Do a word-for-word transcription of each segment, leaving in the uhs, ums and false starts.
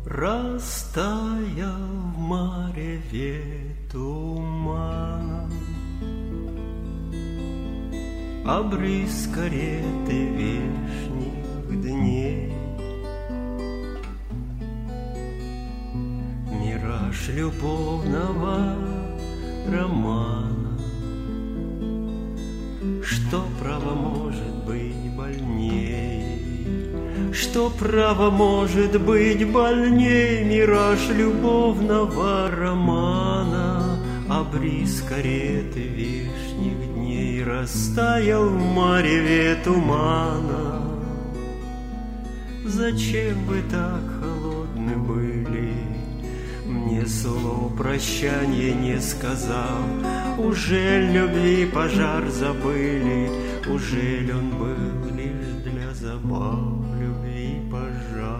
Растаял в мареве туман, обрыз кареты вешних дней, мираж любовного романа. Что право может быть больней? Что право может быть больней? Мираж любовного романа, обрыз кареты вешних дней, растаял в мареве тумана. Зачем вы так холодны были, мне слов прощанья не сказал? Ужель любви пожар забыли? Ужель он был лишь для забав? Любви пожар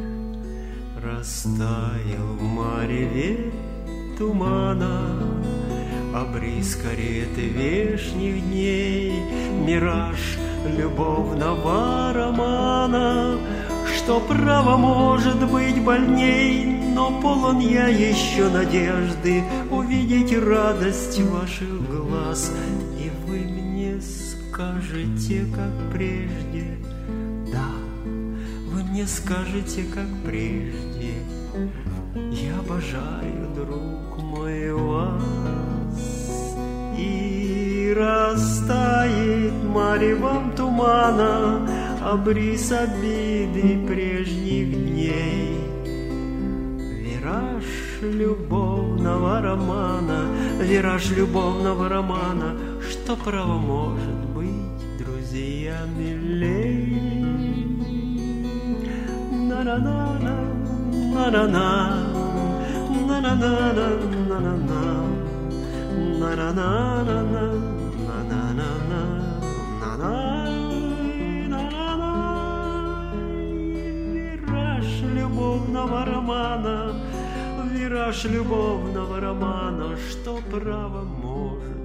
растаял в мареве тумана, обрыз кареты вешних дней, мираж любовного романа. Что право может быть больней? Но полон я еще надежды увидеть радость ваших глаз. И вы мне скажете, как прежде, да, вы мне скажете, как прежде, я обожаю, друг мой, вас. И растает маревом тумана обрыз обиды прежних дней, вираж любовного романа, вираж любовного романа. Что право может быть, друзья, милей? На-на-на-на, на-на-на, на-на-на-на, на-на-на, на-на-на-на, на-на-на-на, на-на. Любовного романа, вираж любовного романа. Что право может